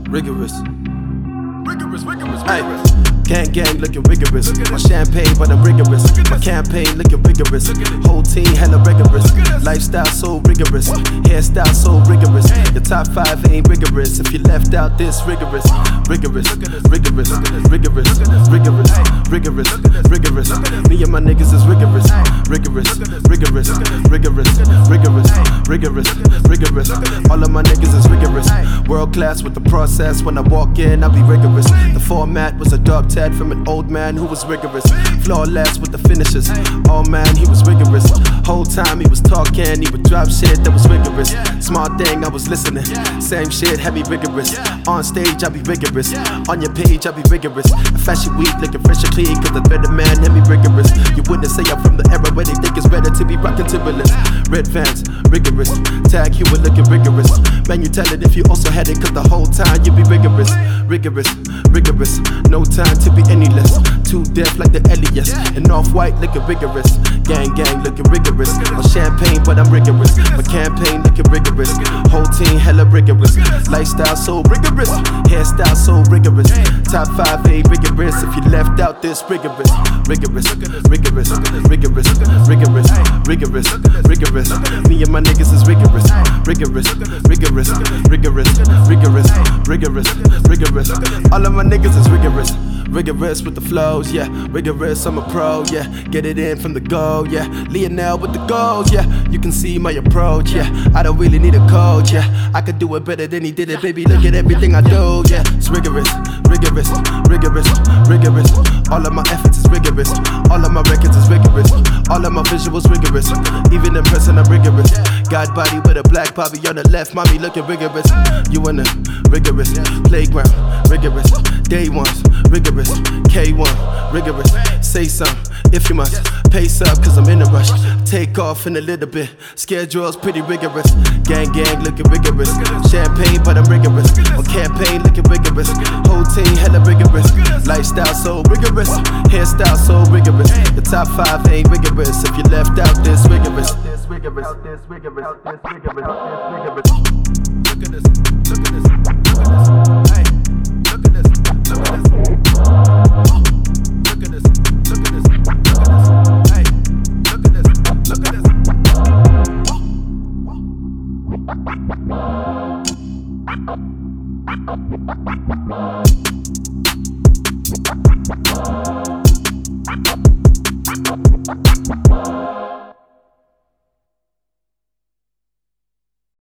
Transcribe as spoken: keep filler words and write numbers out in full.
rigorous. Rigorous, rigorous, Ay, rigorous. gang gang looking rigorous. My champagne but I'm rigorous. My campaign looking rigorous. Whole team hella rigorous. Lifestyle so rigorous. Hairstyle so rigorous. The top five ain't rigorous. If you left out this rigorous. Rigorous, rigorous, rigorous, rigorous, rigorous, rigorous. Me and my niggas is rigorous. Rigorous, rigorous, rigorous, rigorous, rigorous, rigorous. All of my niggas is rigorous. World class with the process. When I walk in, I be rigorous. The format was a dub tat from an old man who was rigorous. Flawless with the finishes. Oh man, he was rigorous. Whole time he was talking, he would drop shit that was rigorous. Smart thing, I was listening. Same shit, heavy rigorous. On stage, I be rigorous. On your page, I be rigorous. Fashion week, looking fresh and clean, cause the better man, let me rigorous. You wouldn't say I'm from the era where they think it's better to be rockin' Timberlands. Red Vans, rigorous. Tag, you were looking rigorous. Man, you tell it if you also had it, cause the whole time you be rigorous. Rigorous, rigorous. No time to be any less. Too deaf like the Elias. And off-white looking rigorous. Gang, gang looking rigorous. On champagne, but I'm rigorous. My campaign looking rigorous. Whole team hella rigorous. Lifestyle so rigorous. Hairstyle so rigorous. Top five ain't rigorous. If you left out this rigorous. Rigorous, rigorous, rigorous, rigorous, rigorous, rigorous. Me and my niggas is rigorous. Rigorous, rigorous, rigorous, rigorous, rigorous, rigorous. All of my niggas is rigorous. Rigorous with the flows, yeah. Rigorous, I'm a pro, yeah. Get it in from the go, yeah. Lionel with the goals, yeah. You can see my approach, yeah. I don't really need a coach, yeah. I could do it better than he did it, baby. Look at everything I do, yeah. It's rigorous, rigorous, rigorous, rigorous. All of my efforts is rigorous. All of my records is rigorous. All of my visuals rigorous. Even in person, I'm rigorous. God body with a black Bobby on the left, mommy looking rigorous. You in the rigorous playground, rigorous. Day ones, rigorous. K one, rigorous. Say something if you must. Pace up, cause I'm in a rush. Take off in a little bit. Schedule's pretty rigorous. Gang, gang looking rigorous. Champagne, but I'm rigorous. On campaign looking rigorous. Whole team hella rigorous. Lifestyle so rigorous. Hairstyle so rigorous. The top five ain't rigorous. If you left out this rigorous. This rigorous. This rigorous. This rigorous. This rigorous. Look at this. Look at this. Look at this. Hey, look at this. Look at this. Look at this. Look at this. Look at this. Hey, look at this. Look at this. Look at this.